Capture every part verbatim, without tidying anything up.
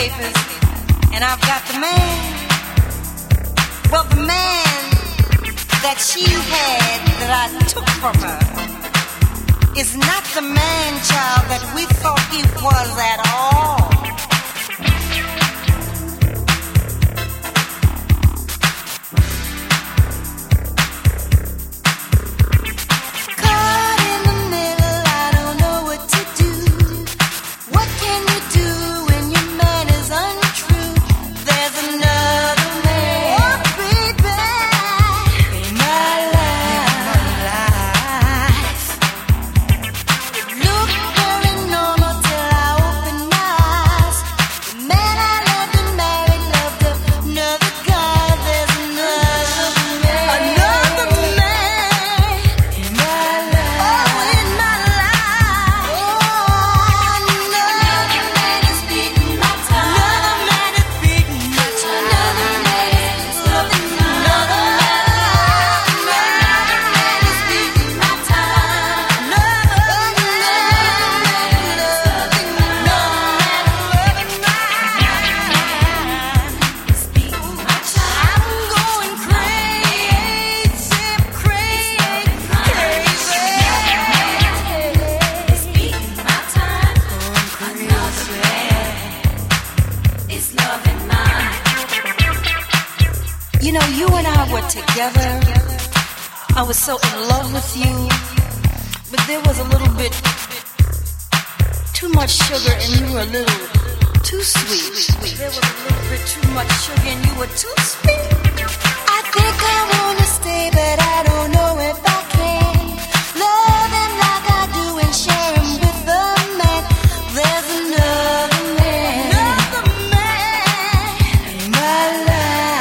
papers, and I've got the man. Well, the man that she had that I took from her is not the man, child, that we thought he was at all. Together, I was so in love with you, but there was a little bit too much sugar and you were a little too sweet. There was a little bit too much sugar and you were too sweet. I think I wanna stay, but I don't know if I can. Love him like I do and share him with the man. There's another man, another man in my life.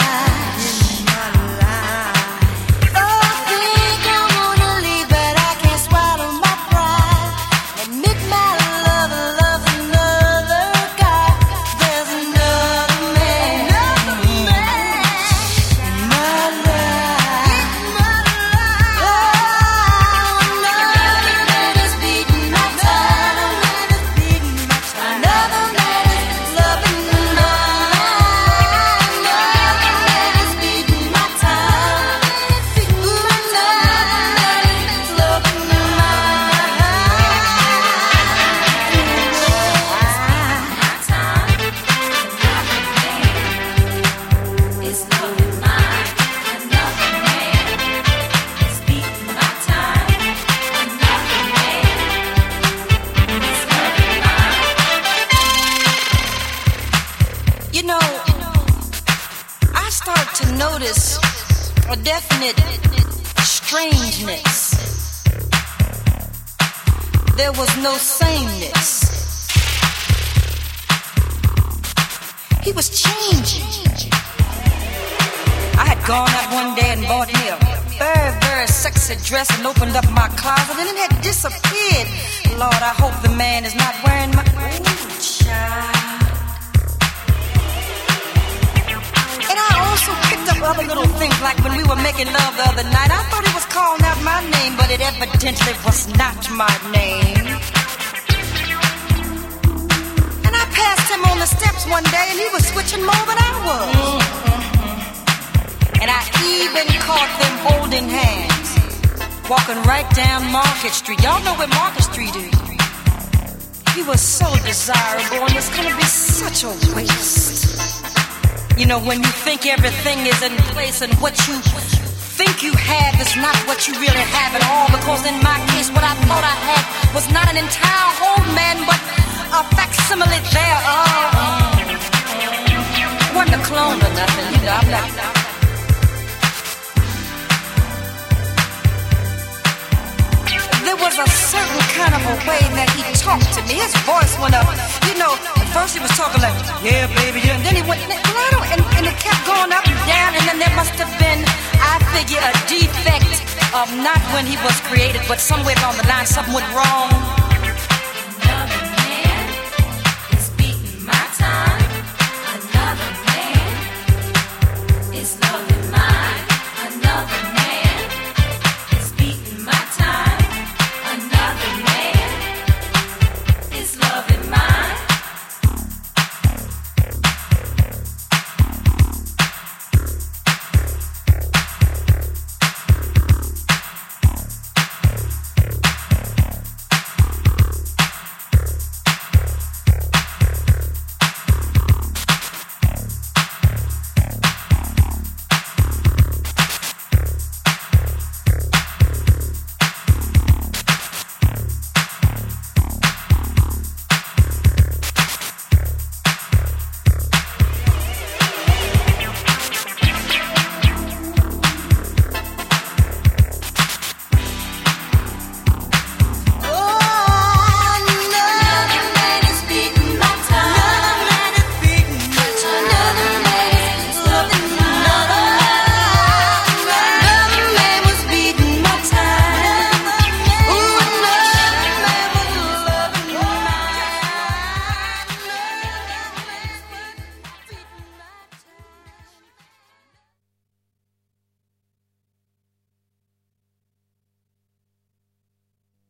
A definite strangeness. There was no sameness. He was changing. I had gone out one day and bought me a very, very sexy dress and opened up my closet and it had disappeared. Lord, I hope the man is not wearing my... Ooh, child. And I also picked up other little things like when we were making love the other night. I thought he was calling out my name, but it evidently was not my name. And I passed him on the steps one day and he was switching more than I was. Mm-hmm. And I even caught them holding hands, walking right down Market Street. Y'all know where Market Street is. He was so desirable and it's gonna be such a waste. You know, when you think everything is in place and what you think you have is not what you really have at all. Because in my case, what I thought I had was not an entire whole man, but a facsimile thereof. Wasn't a clone or nothing, you know, I'm not... There was a certain kind of a way that he talked to me. His voice went up. You know, at first he was talking like, yeah, baby, yeah. And then he went, and, and it kept going up and down. And then there must have been, I figure, a defect of not when he was created, but somewhere along the line something went wrong.